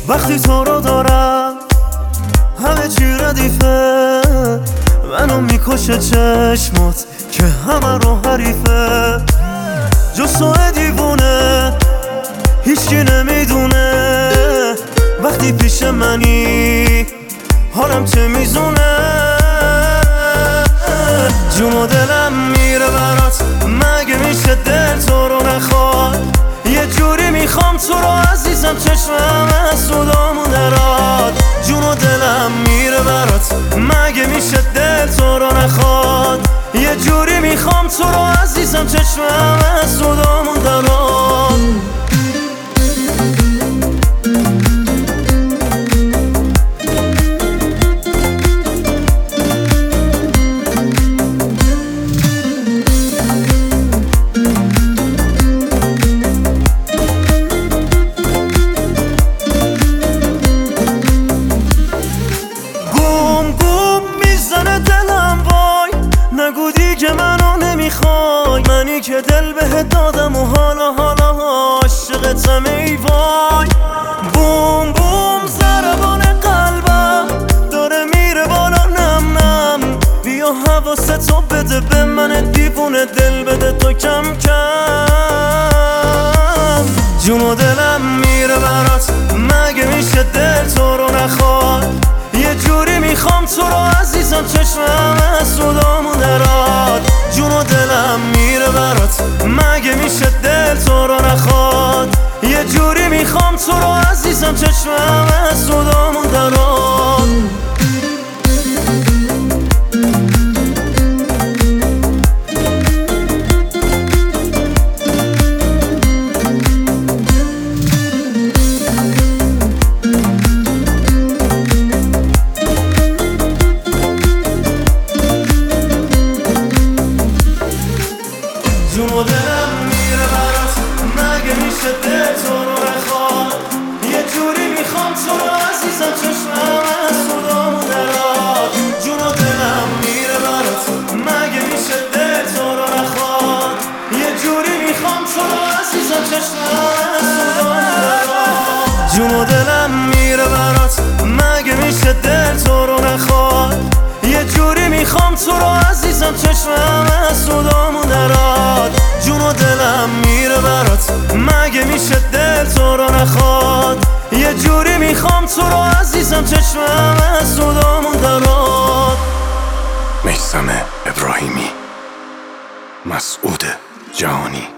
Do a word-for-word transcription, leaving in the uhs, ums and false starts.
وقتی تو رو دارم همه چی ردیفه، منو میکشه چشمات که همه رو حریفه. جز تو دیوونه هیچکی نمیدونه، وقتی پیش منی حالم چه میزونه. جون و دلم میره برات، مگه میشه دل تو رو نخواد؟ یه جوری میخوام تو رو عزیزم، چشمم از صدامون دراد. جون و دلم میره برات، مگه میشه دل تو رو نخواد؟ یه جوری میخوام تو رو عزیزم، چشمم از صدامون دراد. که منو نمیخوای، منی که دل بهت دادم و حالا حالا عاشقتم ای وای. بوم بوم ضربان قلبم داره میره بالا نم نم، بیا حواستو بده به من دیوونه، دل بده تو کم کم. جون و دلم میره برات، مگه میشه دل تو رو نخواد؟ یه جوری میخوام تو رو عزیزم، چشمم از صدامون دراد. جون و دلم میره برات، مگه میشه دل تو رو نخواد؟ یه جوری میخوام تو رو عزیزم، چشمم از صدامون دراد. جون و دلم میره برات، مگه میشه دل تو رو نخواد؟ یه جوری میخوام تو رو عزیزم، چشمم از صدامون دراد. جون و دلم میره برات، مگه میشه دل تو رو نخواد؟ یه جوری میخوام تو رو عزیزم، چشمم از صدامون دراد. جون و دلم میره برات، مگه میشه دل تو رو نخواد؟ یه جوری میخوام تو رو عزیزم، چشمم از صدامون دراد. جون و دلم میره برات، مگه میشه دل تو رو نخواد؟ یه جوری میخوام تو رو عزیزم، چشمم از صدامون دراد. میثم ابراهیمی، مسعود جهانی.